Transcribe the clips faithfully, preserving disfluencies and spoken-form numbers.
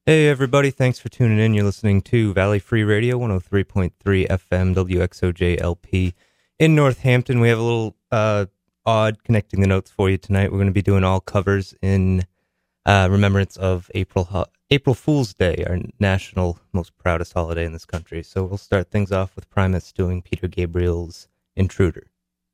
Hey everybody, thanks for tuning in. You're listening to Valley Free Radio, one oh three point three F M, W X O J L P in Northampton. We have a little uh, odd connecting the notes for you tonight. We're going to be doing all covers in uh, remembrance of April Ho- April Fool's Day, our national most proudest holiday in this country. So we'll start things off with Primus doing Peter Gabriel's Intruder.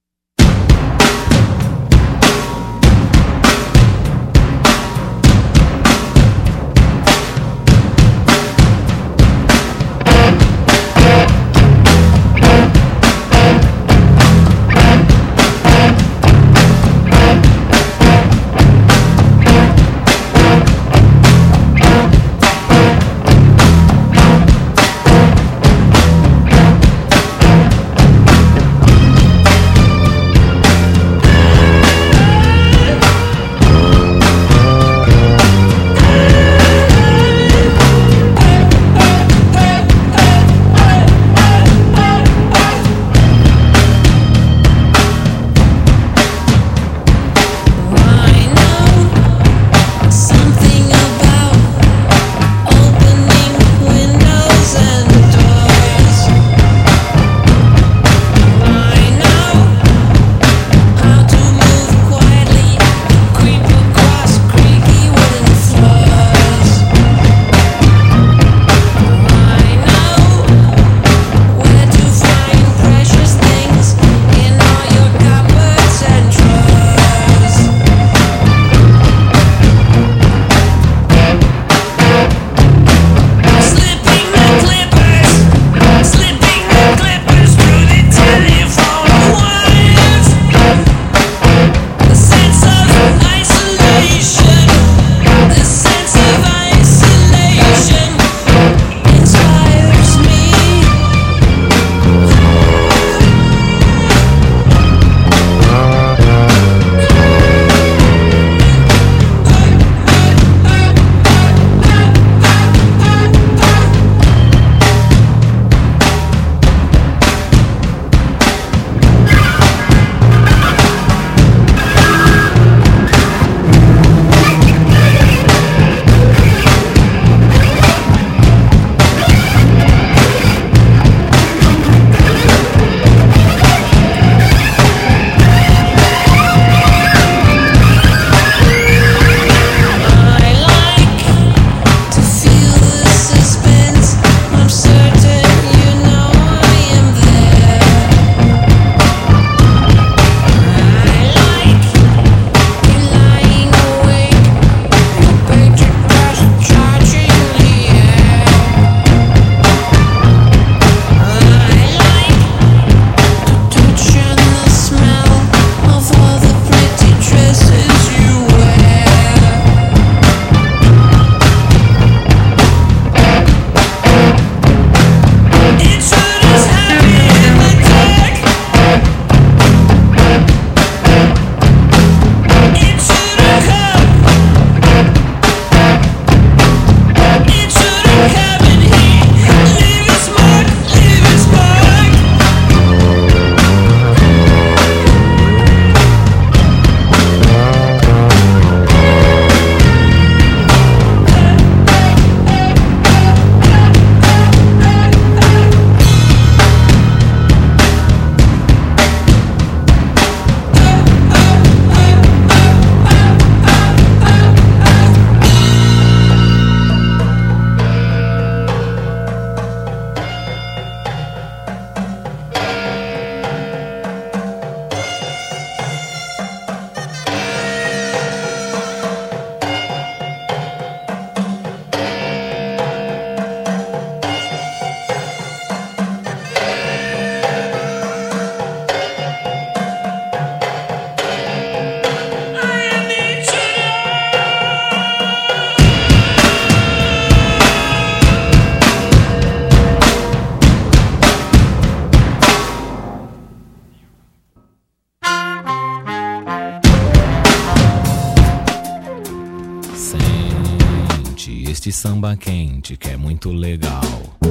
Este samba quente que é muito legal,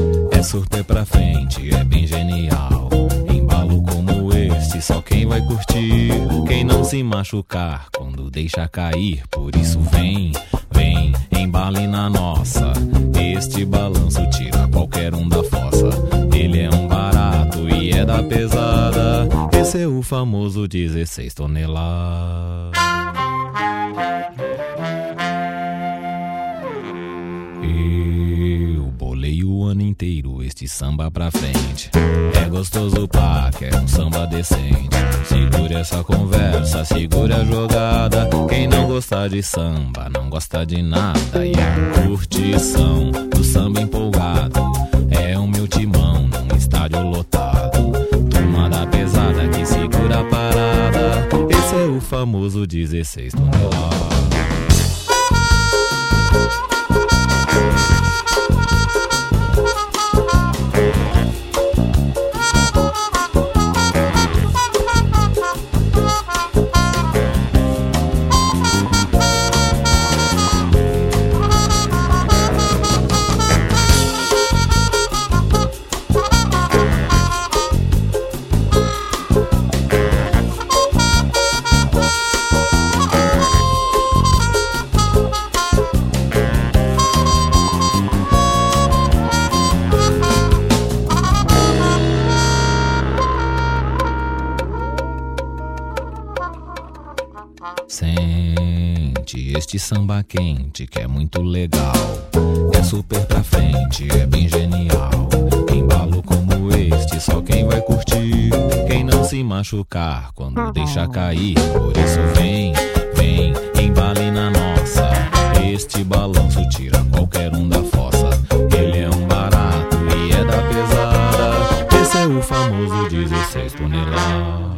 é surter pra frente, é bem genial. Embalo como este, só quem vai curtir, quem não se machucar quando deixa cair. Por isso vem, vem, embale na nossa. Este balanço tira qualquer um da fossa. Ele é um barato e é da pesada. Esse é o famoso dezesseis toneladas. Eu bolei o ano inteiro este samba pra frente. É gostoso pá, quer um samba decente. Segure essa conversa, segure a jogada. Quem não gosta de samba, não gosta de nada. E a curtição do samba empolgado é o meu timão num estádio lotado. Turma da pesada que segura a parada. Esse é o famoso dezesseis toneladas. Sente este samba quente que é muito legal. É super pra frente, é bem genial. Embalo como este, só quem vai curtir. Quem não se machucar quando deixa cair. Por isso vem, vem, embale na nossa. Este balanço tira qualquer um da fossa. Ele é um barato e é da pesada. Esse é o famoso dezesseis toneladas.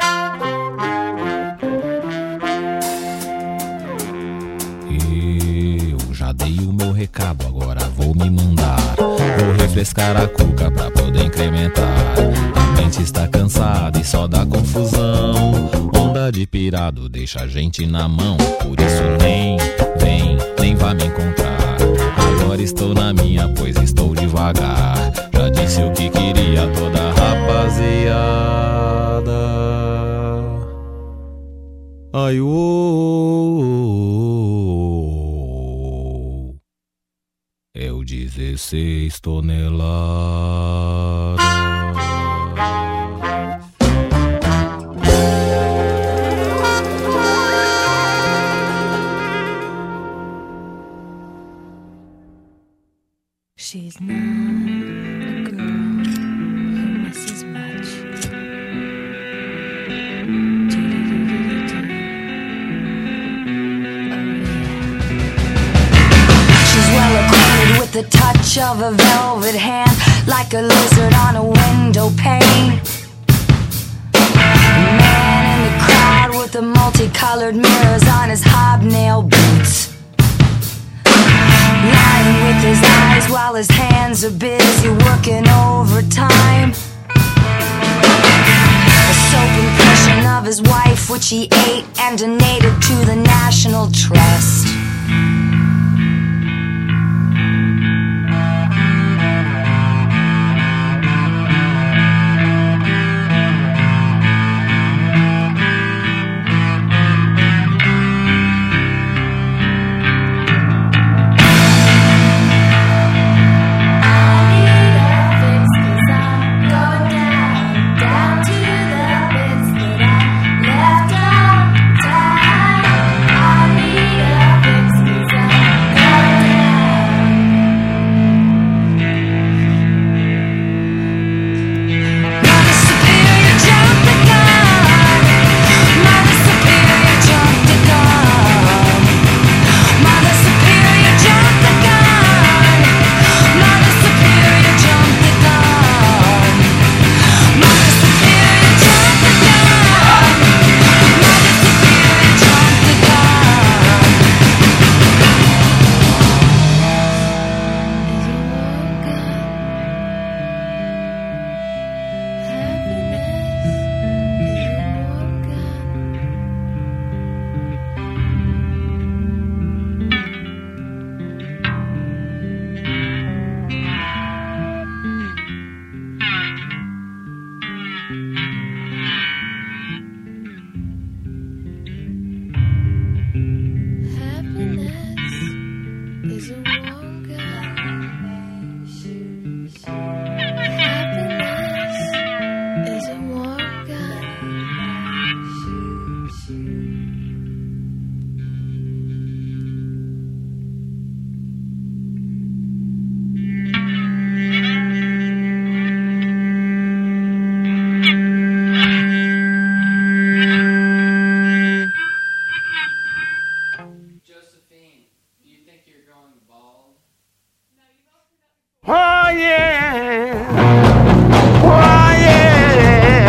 Dei o meu recado, agora vou me mandar. Vou refrescar a cuca pra poder incrementar. A mente está cansada e só dá confusão. Onda de pirado deixa a gente na mão. Por isso nem, vem, nem vai me encontrar. Agora estou na minha, pois estou devagar. Já disse o que queria toda a rapaziada. Ai, ô, é o dezesseis toneladas. She's not a girl who misses much. The touch of a velvet hand, like a lizard on a window pane. Man in the crowd with the multicolored mirrors on his hobnail boots, lying with his eyes while his hands are busy working overtime. A soap impression of his wife which he ate and donated to the National Trust. Left out time. I need a fix 'cause Oh, yeah.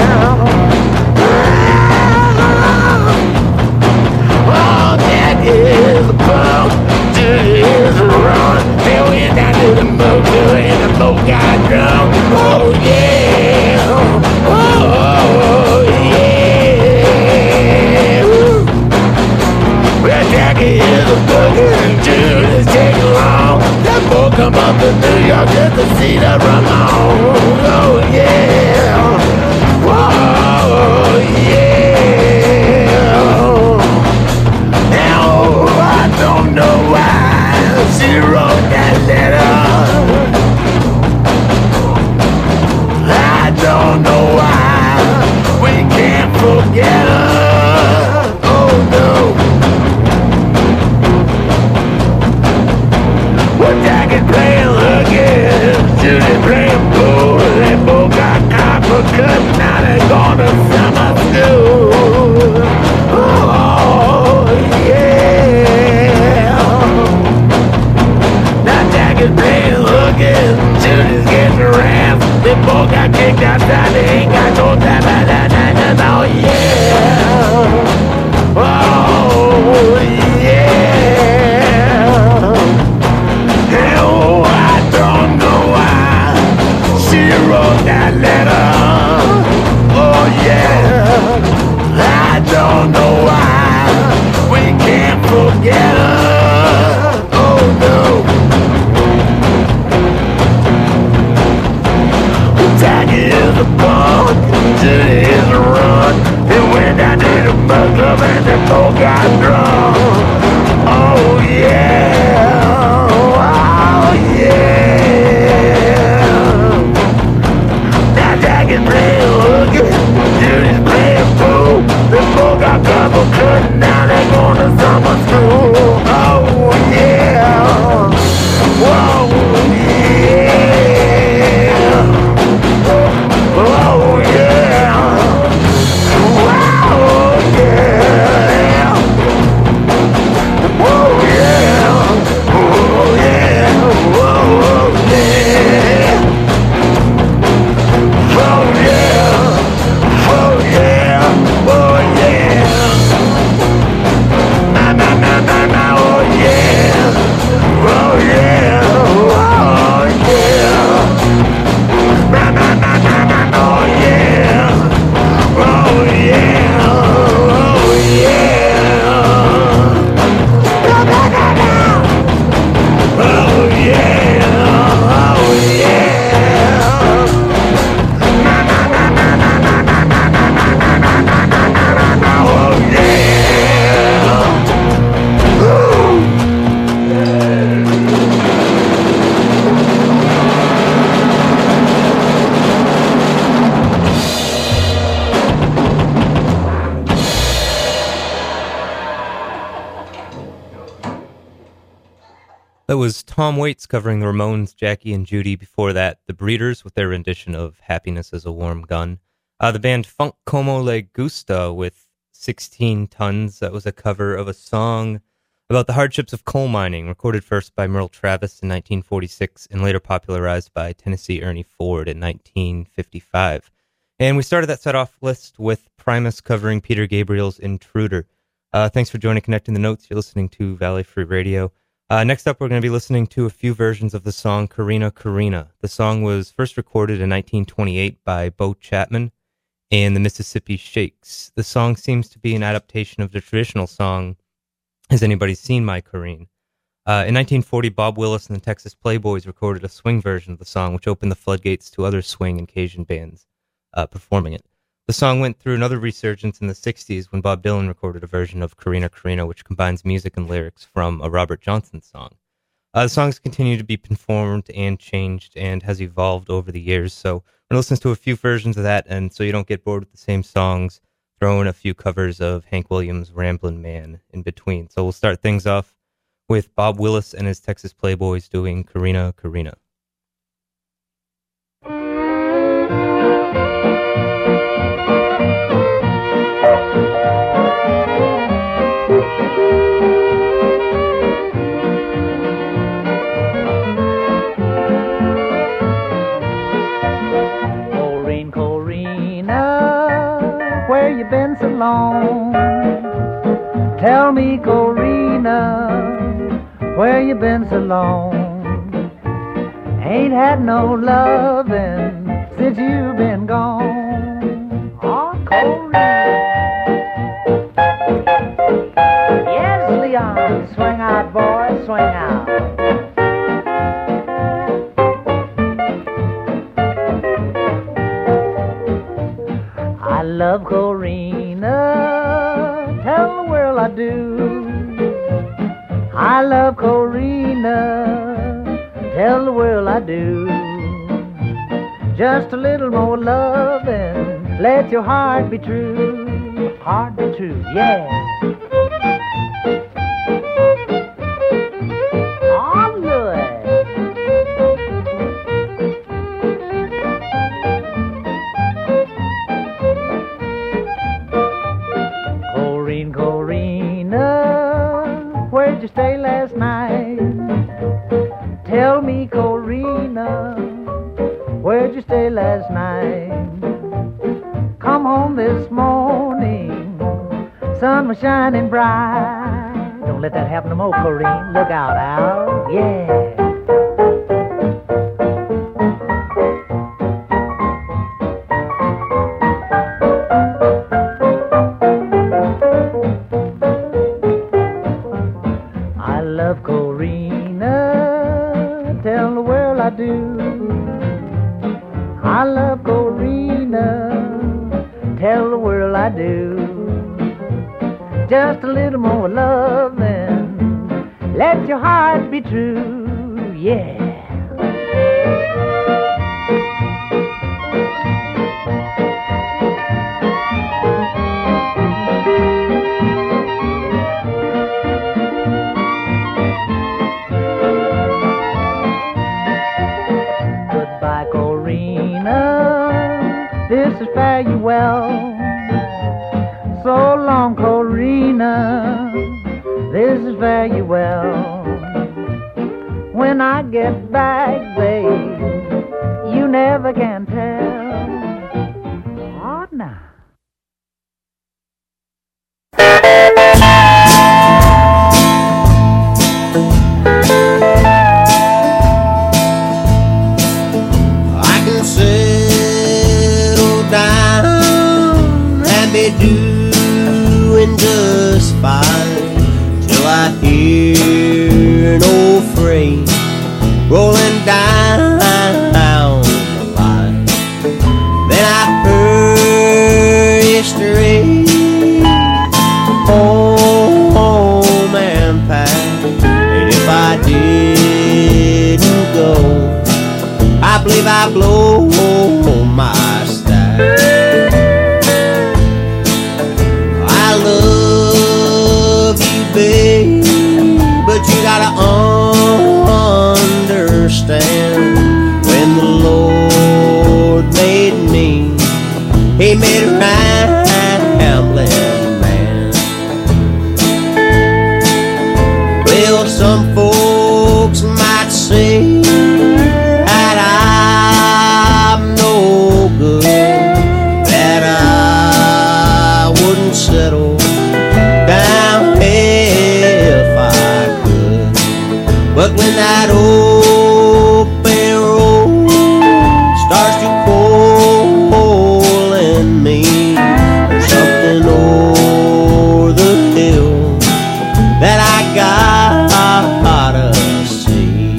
Oh, that is a pump, Judy is a run. They went down to the motor and the boat got drunk. Oh, yeah. Oh, yeah. Well, Jackie is a boogie and Judy's taking long. That boat come up to New York just to see the run on. Oh, yeah. Oh, yeah. Now, I don't know why she wrote that letter. I don't know why we can't forget her. Oh, no. Well, Jackie playing again, Judy playing pool. They both got copper cut, now they gone to summer school. Oh, yeah. Now Jackie's playing again, Judy's getting around. They both got kicked outside, they ain't got no time at that night. Oh, yeah. Oh, yeah. Oh, I don't know why she wrote that letter. Oh, yeah. I don't know why we can't forget her. Oh, no. Jackie is a punk, Judy is a run. They went down to the boat club and they both got drunk. Oh, yeah. Oh, yeah. Now Jackie's playing hooky, Judy's playing pool. They both got couple cut, now they going to summer school. Oh, yeah. Whoa, yeah. Oh, yeah. Wow, yeah. Oh, yeah. Oh, yeah. Oh, yeah. Oh, yeah. Oh, yeah. Oh, yeah. Na, na, na, na, na. Oh, yeah. Oh, yeah. Oh, yeah. Na, na, na, na, na. Oh, yeah. Oh, yeah. Oh, yeah. Na, na, na, na. Oh, yeah. Oh, yeah. Na, na, na, na, na, na, na, na, na, na, na, na, na, na, na. Oh, yeah. Ooh. That was Tom Waits covering the Ramones, Jackie and Judy. Before that, The Breeders with their rendition of Happiness is a Warm Gun. Uh, the band Funk Como Le Gusta with sixteen tons. That was a cover of a song about the hardships of coal mining, recorded first by Merle Travis in nineteen forty-six and later popularized by Tennessee Ernie Ford in nineteen fifty-five. And we started that set off list with Primus covering Peter Gabriel's Intruder. Uh, thanks for joining Connecting the Notes. You're listening to Valley Free Radio. Uh, next up, we're going to be listening to a few versions of the song Carina Carina. The song was first recorded in nineteen twenty-eight by Bo Chapman and the Mississippi Shakes. The song seems to be an adaptation of the traditional song, Has Anybody Seen My Carine? Uh, in nineteen forty, Bob Willis and the Texas Playboys recorded a swing version of the song, which opened the floodgates to other swing and Cajun bands uh, performing it. The song went through another resurgence in the sixties when Bob Dylan recorded a version of Carina Carina, which combines music and lyrics from a Robert Johnson song. Uh, the songs continue to be performed and changed and has evolved over the years, so we're going to listen to a few versions of that, and so you don't get bored with the same songs, throw in a few covers of Hank Williams' Ramblin' Man in between. So we'll start things off with Bob Willis and his Texas Playboys doing Carina Carina. alone. Tell me, Corina, where you been so long? Ain't had no lovin' since you've been gone. Oh, Corina. Yes, Leon, swing out, boy, swing out. I love Corina, tell the world I do. I love Corina, tell the world I do. Just a little more loving, let your heart be true. Heart be true, yeah. I'm good. Corrine, Corina, where'd you stay last night? Tell me, Corina, where'd you stay last night? Come home this morning, sun was shining bright. Don't let that happen no more, Corrine. Look out, Al. Yeah. I love Corina, tell the world I do. I love Corina, tell the world I do. Just a little more loving, let your heart be true, yeah. Goodbye, Corina, this is fare you well. So long, Corina, this is fare you well. When I get back, babe, you never can tell. Oh, now. I can settle down and be doing just fine till I hear an old freight rolling down the line. Then I hurry straight home and pack. And if I didn't go, I believe I blow my stack. I love you, babe, but you gotta understand, when the Lord made me, He made a rambling man. Well, some folks might say that I'm no good, that I wouldn't settle down if I could. But when that open road starts to pull in me, there's something over the hill that I gotta see.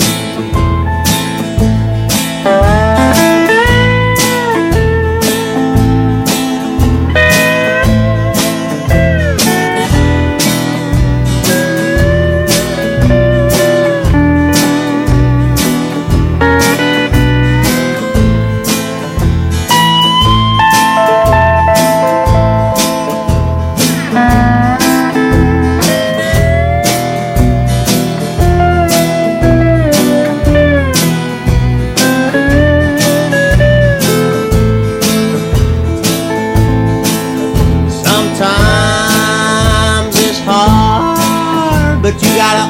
Sometimes it's hard, but you gotta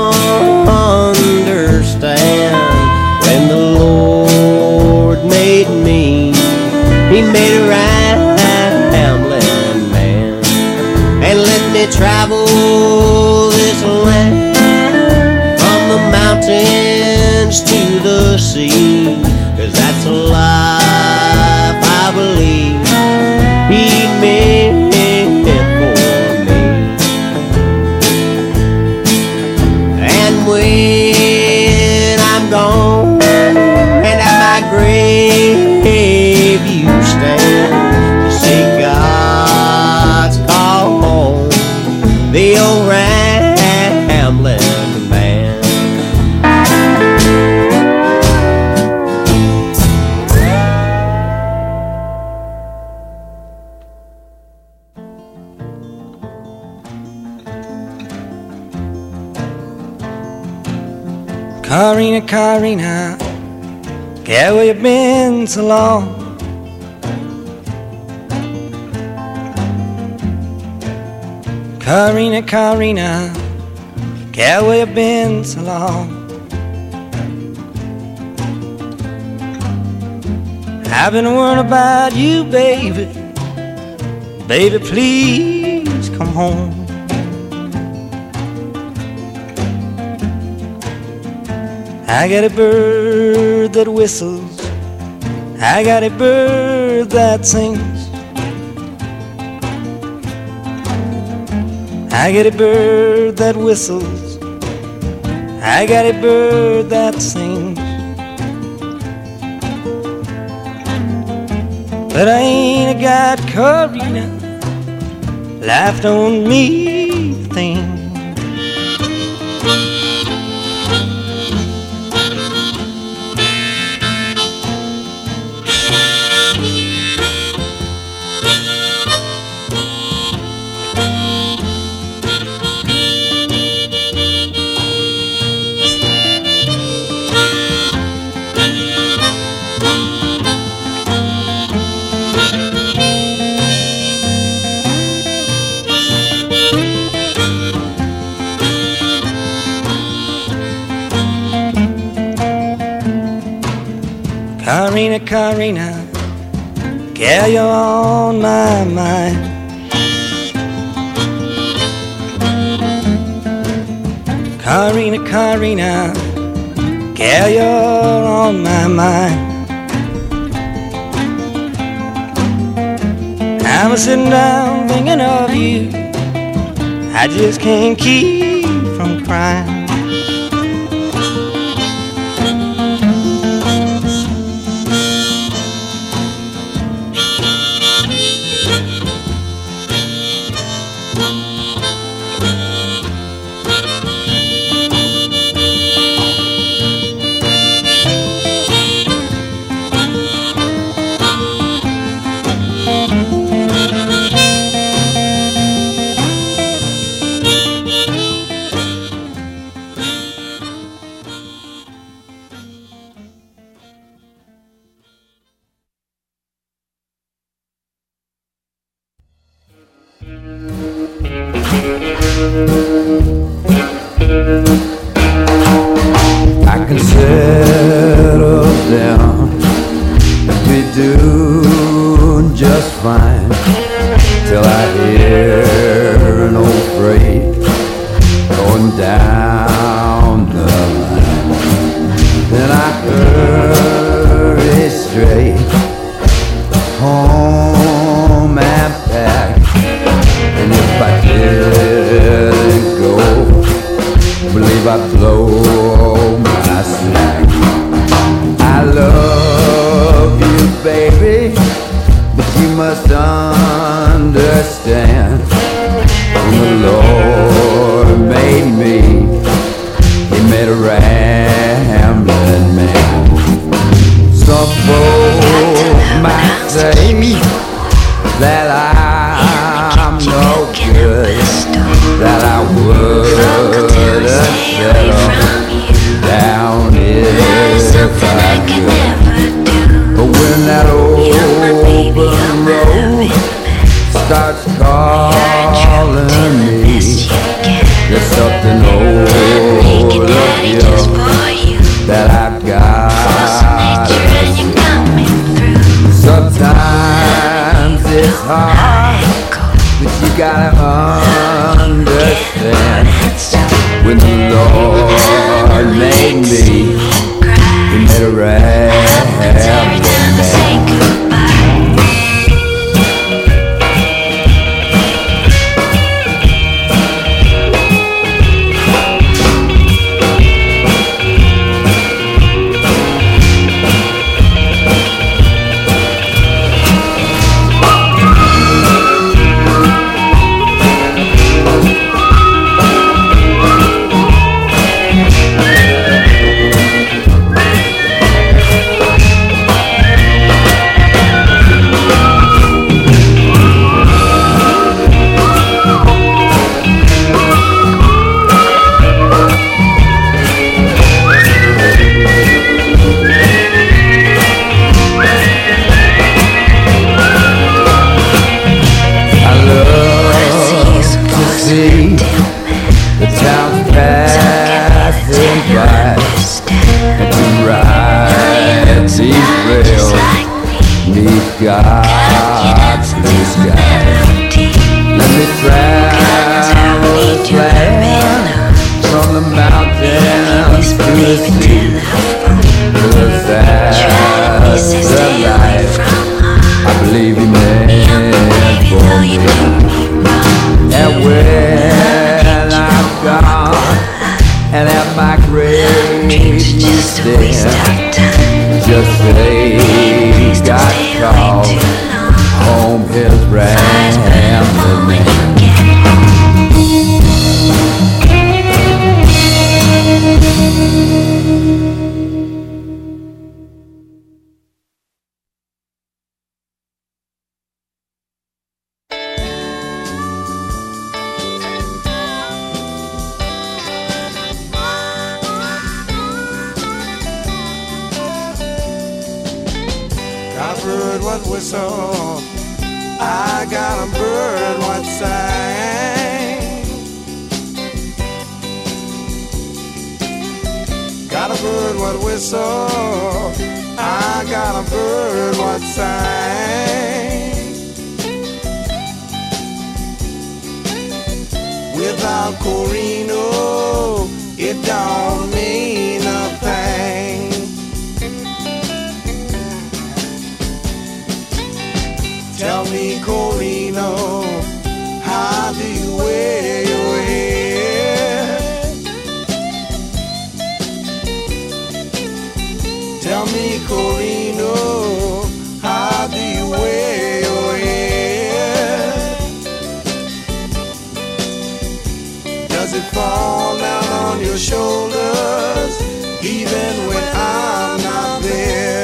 understand, when the Lord made me, He made a rambling man. me travel this land from the mountains to the sea, 'cause that's a life I believe He meant for me. And when I'm gone and at my grave you stand to say God's call home, the old rambling man. Karina, Karina, girl, where you been so long? Karina, Karina, girl, where you been so long? I've been worrying about you, baby. Baby, please come home. I got a bird that whistles, I got a bird that sings, I got a bird that whistles, I got a bird that sings. But I ain't got Karina laughed on me thing. Karina, Karina, girl, you're on my mind. Karina, Karina, girl, you're on my mind. I'm sitting down thinking of you, I just can't keep from crying. I can settle down and be doing just fine till I hear an old freight going down the line. Then I hurry straight home and back, and if I didn't go, believe I'd blow my slack. I love you, baby, but you must understand, when the Lord made me, He made a rambling man. Some folks might say that I'm no good, that I wouldn't settle down if I could. But when that open road sky, blue sky. Let me travel a flag from the mountains to the sea, cause that's the life I believe He meant for me. And when I'm gone and at my grave you stand, just say God called home His rambling man. Whistle. I got a bird what sang. Got a bird what whistle. I got a bird what sang. Without Corino, it don't mean a thing. Tell me, Corino, how do you wear your hair? Tell me, Corino, how do you wear your hair? Does it fall down on your shoulders, even when I'm not there?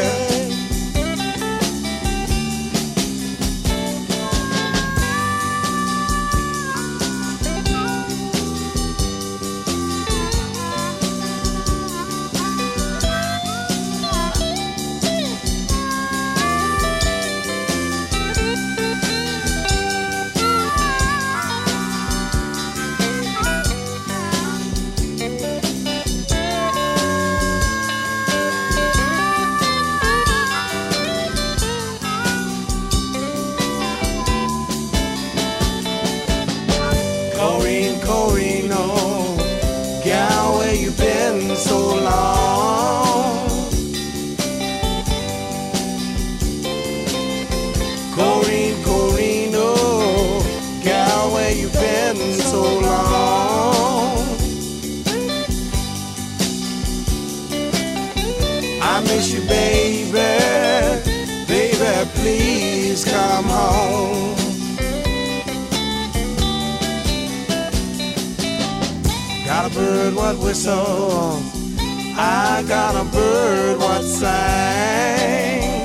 What whistle? I got a bird what sang.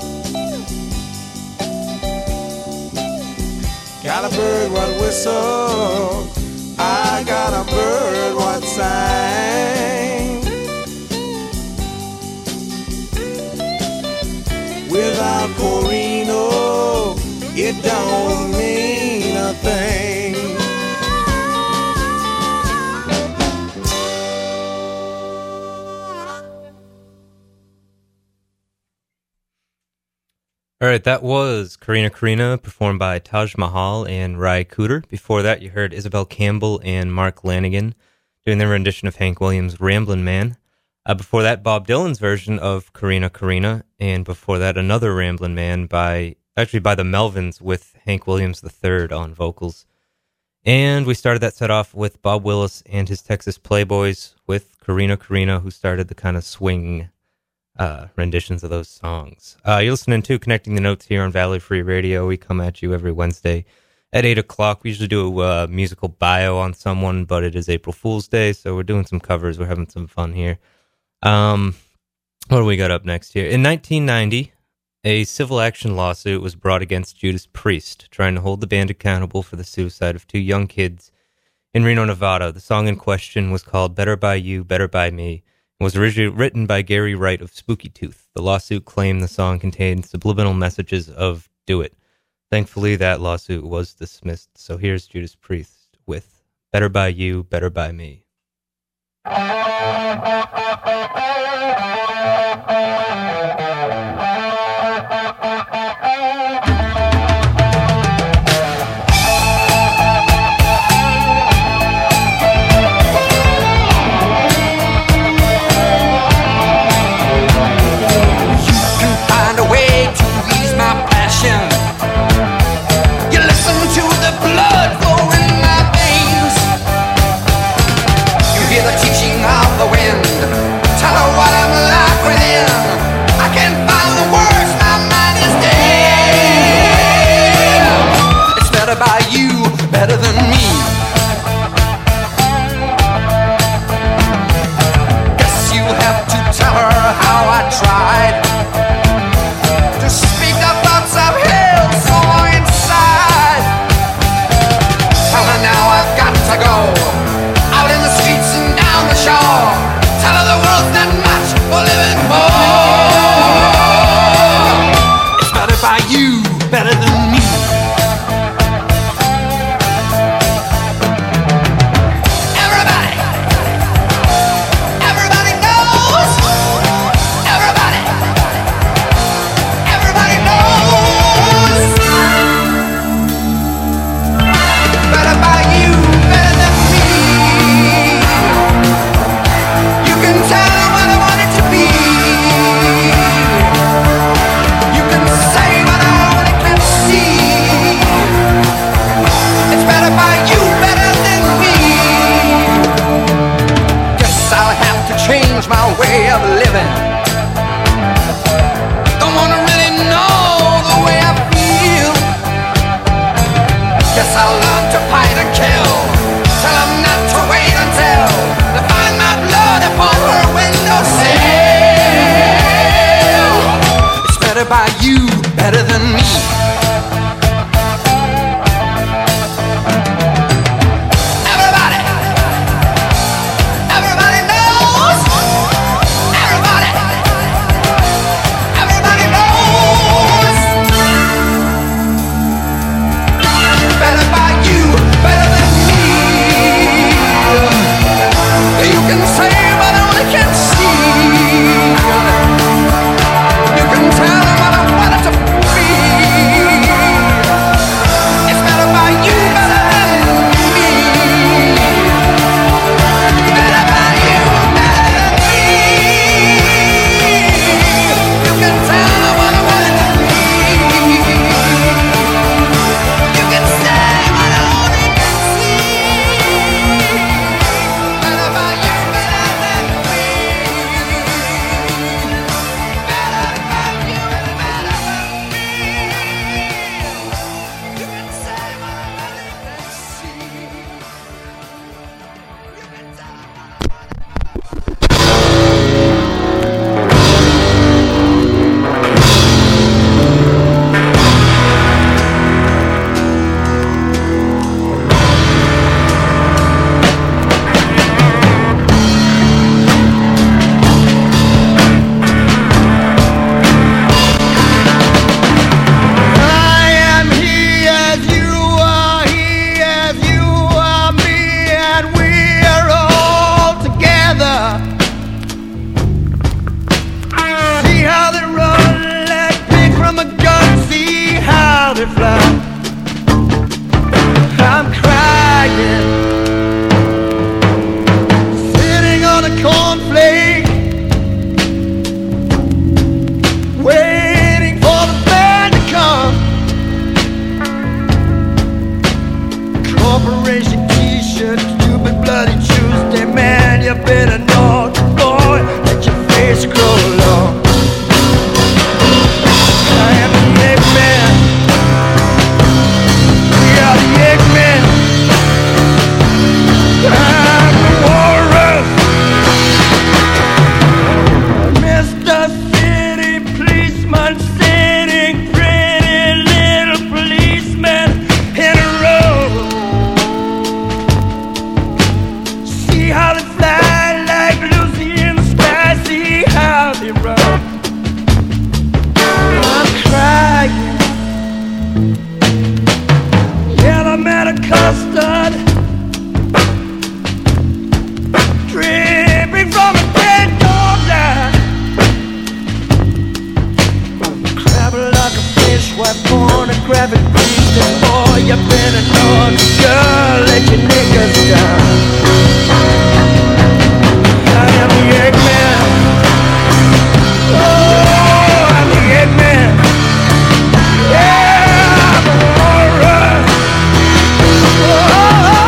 Got a bird what whistle. I got a bird what sang. Without Corino, it don't mean a thing. All right, that was Karina Karina, performed by Taj Mahal and Ry Cooder. Before that, you heard Isabel Campbell and Mark Lanigan doing their rendition of Hank Williams' Ramblin' Man. Uh, before that, Bob Dylan's version of Karina Karina, and before that, another Ramblin' Man by, actually by the Melvins with Hank Williams the third on vocals. And we started that set off with Bob Willis and his Texas Playboys with Karina Karina, who started the kind of swing Uh, renditions of those songs. Uh, you're listening to Connecting the Notes here on Valley Free Radio. We come at you every Wednesday at eight o'clock. We usually do a uh, musical bio on someone, but it is April Fool's Day, so we're doing some covers. We're having some fun here. Um, what do we got up next here? In nineteen ninety, a civil action lawsuit was brought against Judas Priest, trying to hold the band accountable for the suicide of two young kids in Reno, Nevada. The song in question was called Better By You, Better By Me, was originally written by Gary Wright of Spooky Tooth. The lawsuit claimed the song contained subliminal messages of "do it." Thankfully, that lawsuit was dismissed. So here's Judas Priest with Better By You, Better By Me. better by you, better than me. Everybody, everybody knows. Everybody, everybody knows. Better by you, better than me. You can say what only can see. You can tell what I wanted to be. It's better by you, better than me. Better by you, better than me. You can tell what I wanted to be. You can say what I only can see. Better by you, better than me. Better by you, better than me. You can say what I only can see. You can tell what I I am he as you are, he as you are me, and we are all together. See how they run like pigs from a gun, see how they fly. I'm crying, sitting on a cornflake, waiting for the band to come. Corporation t-shirt, stupid bloody Tuesday, man, you better know, boy, let your face grow long. I am the Eggman. We are the Eggman. I'm the walrus. Mister City Policeman, sitting pretty little policeman in a row. See how they fly like Lucy in the sky. See how they run. I'm crying. Yellow matter custard dripping from a dead dog's eye. Crab like a fish, white pornographic beast. And boy, you better know, girl, let your niggas down. I am the Eggman. Oh, I'm the Eggman. Yeah, I'm a walrus. Oh.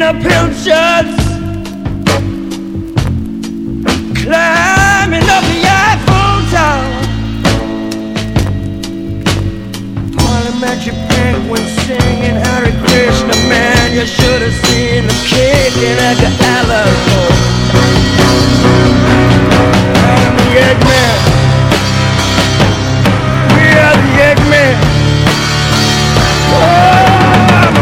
the pilchards, climbing up the Eiffel Tower. Marley Magic Penguin singing Hare Krishna, man, you should have seen the cake in Edgar Allan Poe. I'm the Eggman. We are the Eggman. Oh, I'm a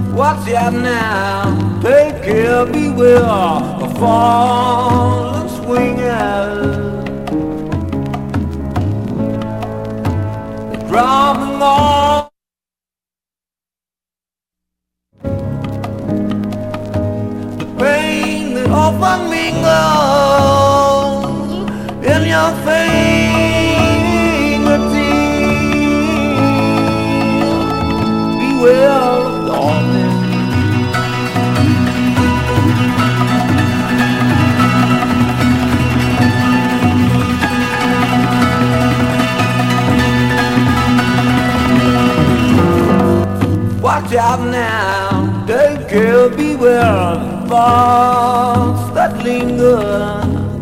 out now. Take care, beware of fallen swingers, they're drumming on. The pain that often lingers in your fingertips. Beware of darkness. Watch out now, take care, beware of the thoughts that linger,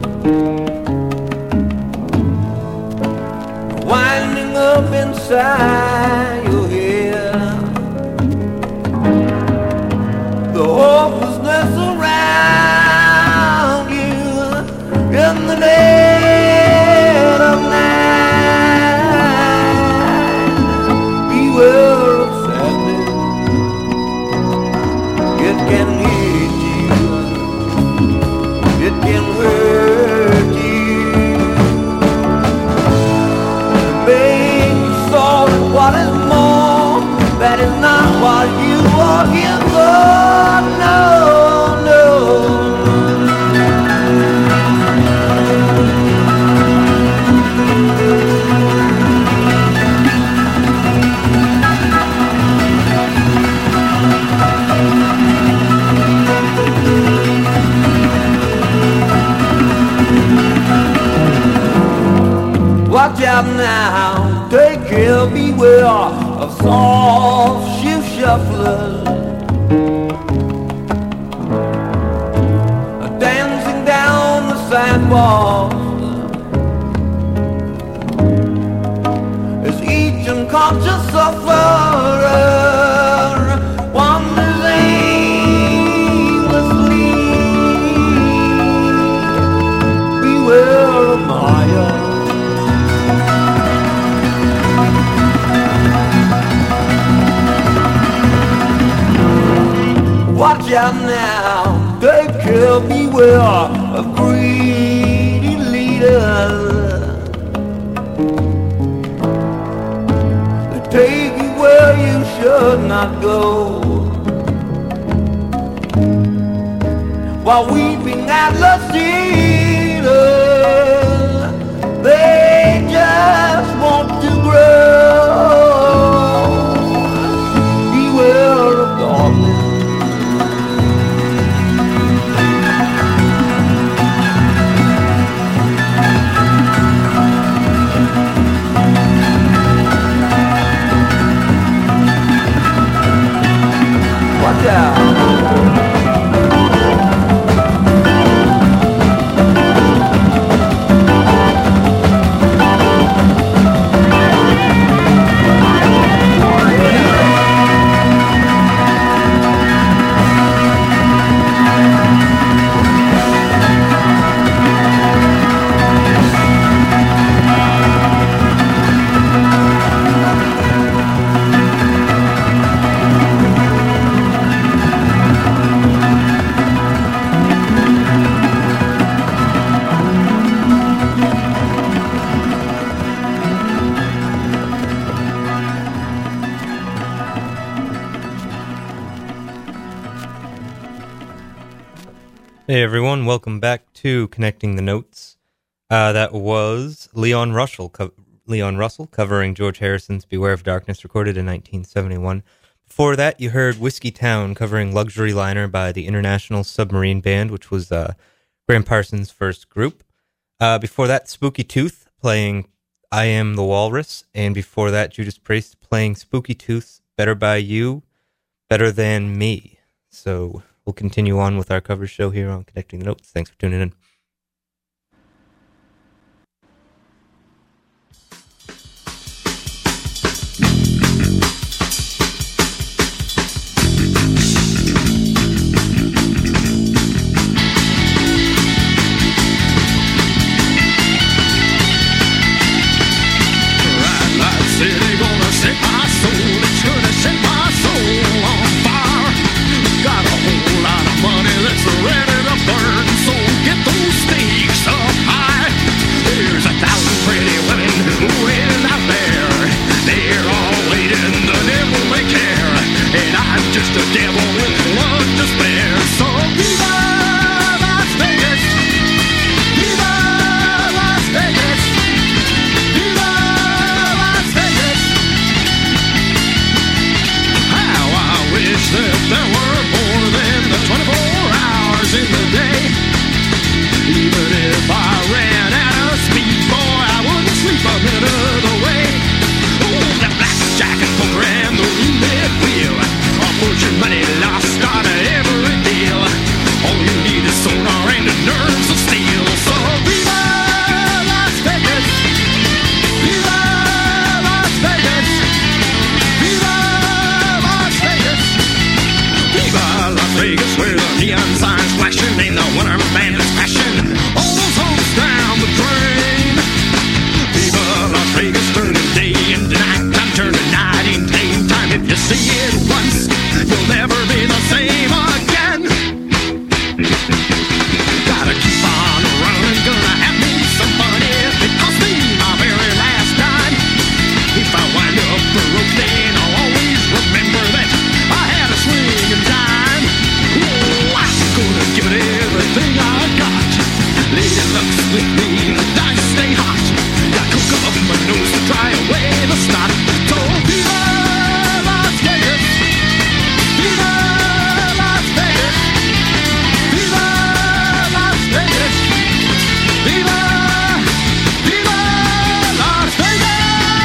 winding up inside your head. The hopelessness around you in the dead of night. Beware of sadness. It can hit you, it can hurt you. Being sold and what is more, that is not what you are here for, no, no. Watch out now, take care, beware of soft shoe shufflers, dancing down the sidewalk as each unconscious sufferer wanders aimlessly. Beware of Maya. Watch out now, take care, beware of greedy leaders. They take you where you should not go, while weeping Atlas cedars, they just want to grow. Beware of darkness. Watch out. Hey everyone, welcome back to Connecting the Notes. Uh, that was Leon Russell, co- Leon Russell covering George Harrison's Beware of Darkness, recorded in nineteen seventy-one. Before that, you heard Whiskey Town covering Luxury Liner by the International Submarine Band, which was uh, Graham Parsons' first group. Uh, before that, Spooky Tooth playing I Am the Walrus, and before that, Judas Priest playing Spooky Tooth's Better By You, Better Than Me. So we'll continue on with our cover show here on Connecting the Notes. Thanks for tuning in. Got a whole lot of money that's ready to burn, so get the Las Vegas, where the neon signs flashing and the winter bandits crashing. All those hopes down the drain. Viva Las Vegas, turning day into night time, turning night into daytime. If you see it once, you'll never be the same again. Gotta keep on running, gonna have me some fun if it costs me my very last dime. If I wind up broke, then I'll always remember that I had a swing and dime. Oh, I'm gonna give it everything I got. Lady luck's with me, the dice stay hot. Got coke up my nose to dry away the snot. So viva Las Vegas, viva Las Vegas, viva Las Vegas, viva, viva Las Vegas.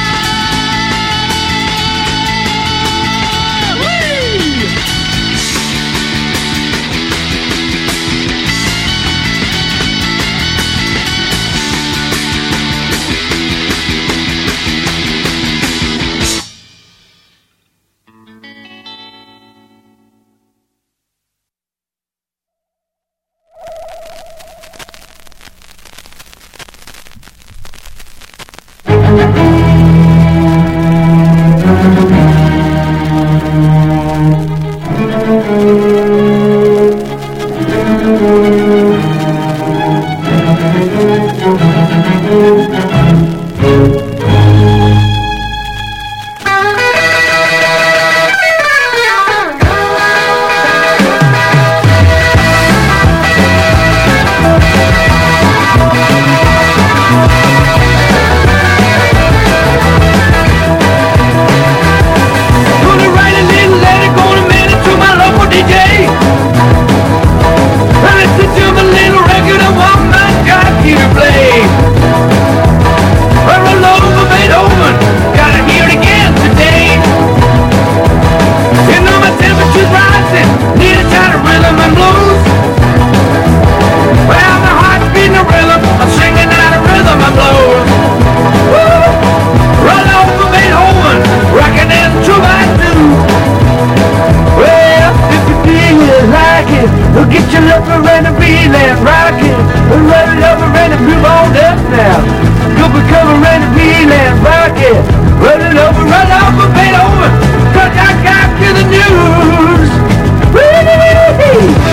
Whee! Gonna write a little letter, gonna mail it to my local D J. I listen to my little record, I want my jockey to play. I roll over Beethoven, gotta hear it again today. You know my temperature's rising, need a kind of rhythm and blues. Well, my heart's beating a rhythm, I'm singing out a rhythm and blues. Woo! Roll over Beethoven, rockin' and troubadour. Well, if you feel like it, we'll get your lover and a feeling rockin'. We'll roll it over and a move on up now. You'll be covering and a feeling rockin'. Roll it over, roll over Beethoven, 'cause I got you the news. Woo-hoo-hoo-hoo.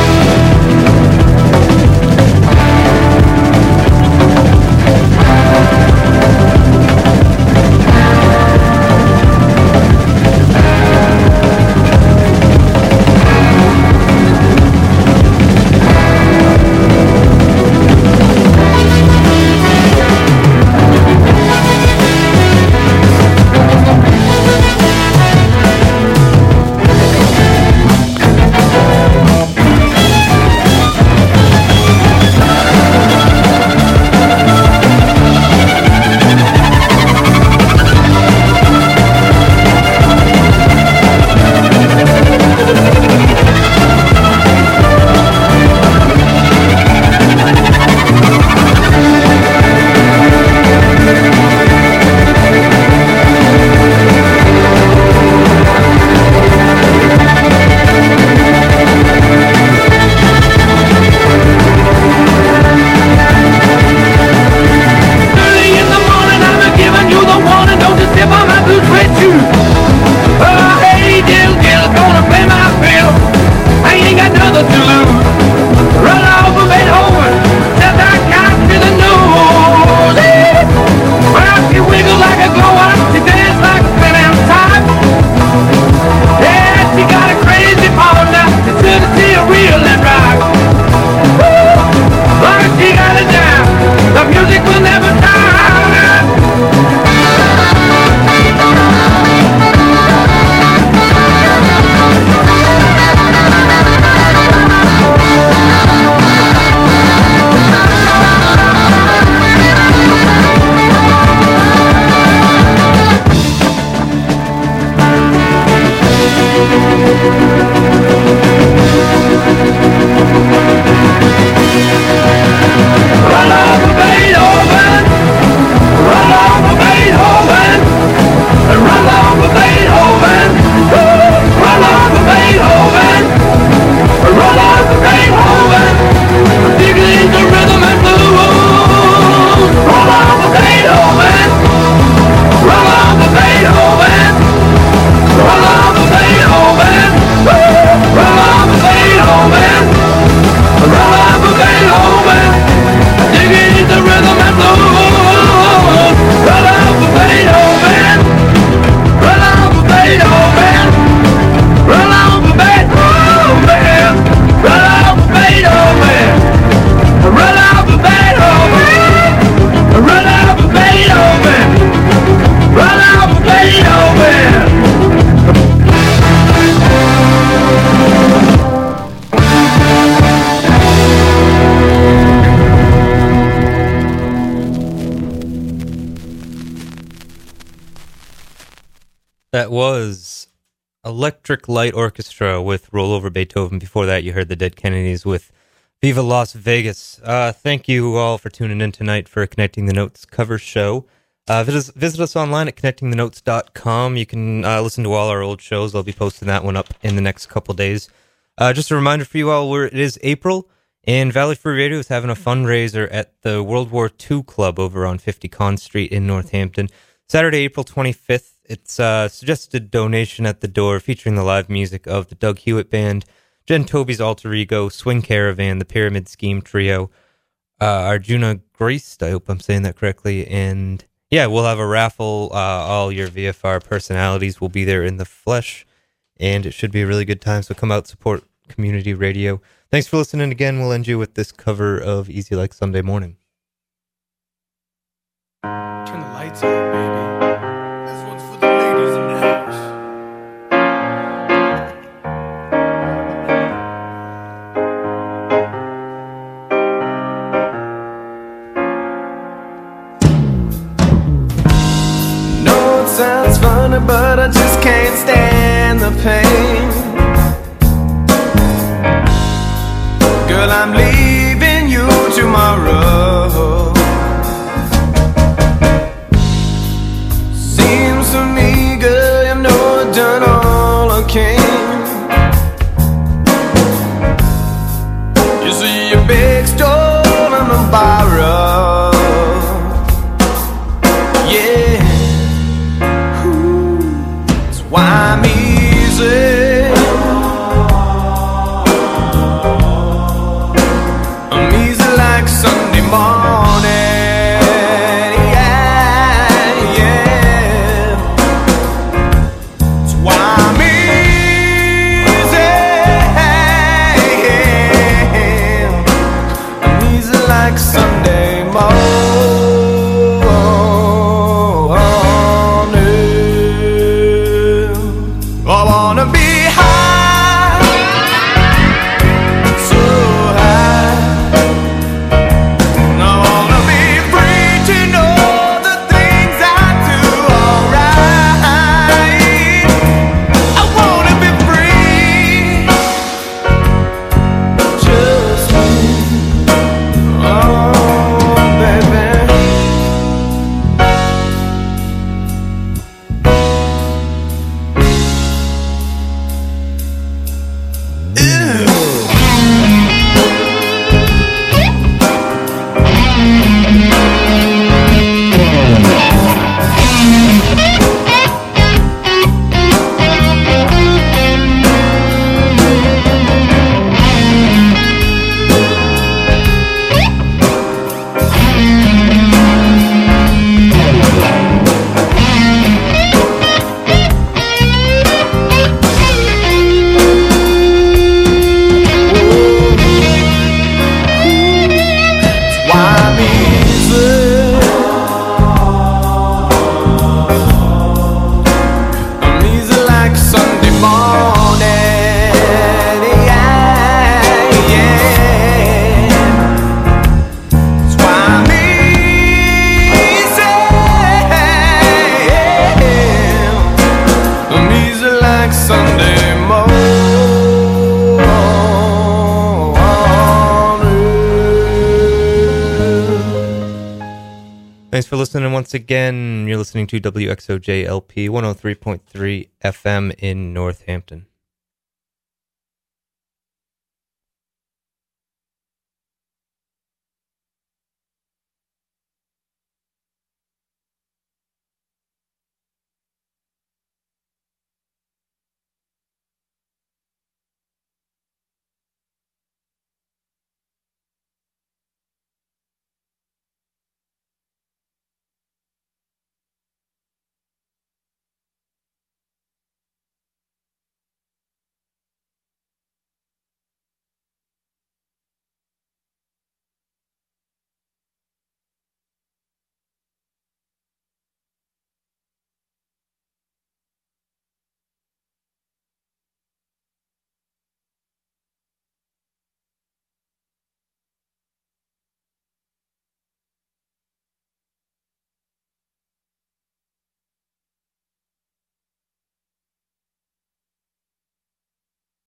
That was Electric Light Orchestra with Roll Over Beethoven. Before that, you heard the Dead Kennedys with Viva Las Vegas. Uh, thank you all for tuning in tonight for Connecting the Notes cover show. Uh, visit, visit us online at connecting the notes dot com. You can uh, listen to all our old shows. I'll be posting that one up in the next couple days. Uh, just a reminder for you all, we're, it is April, and Valley Free Radio is having a fundraiser at the World War Two Club over on fifty Conn Street in Northampton. Saturday, April twenty-fifth. It's a suggested donation at the door featuring the live music of the Doug Hewitt Band, Jen Toby's Alter Ego, Swing Caravan, the Pyramid Scheme Trio, uh, Arjuna Graced, I hope I'm saying that correctly, and yeah, we'll have a raffle. Uh, all your V F R personalities will be there in the flesh, and it should be a really good time, so come out, support community radio. Thanks for listening again. We'll end you with this cover of Easy Like Sunday Morning. Turn the lights on, baby. This one's for the ladies in the house. No, it sounds funny, but I just can't stand the pain. Girl, I'm leaving you tomorrow. Seems to me, girl, you know I've done all I can. You see your big stole and a borrow. Yeah, ooh, that's why I'm easy. I'm easy like Sunday morning. Sunday morning, I wanna be high, so high. I wanna be free to know the things I do alright. I wanna be free, just me. Oh, baby. Thanks for listening once again. You're listening to W X O J L P one oh three point three F M in Northampton.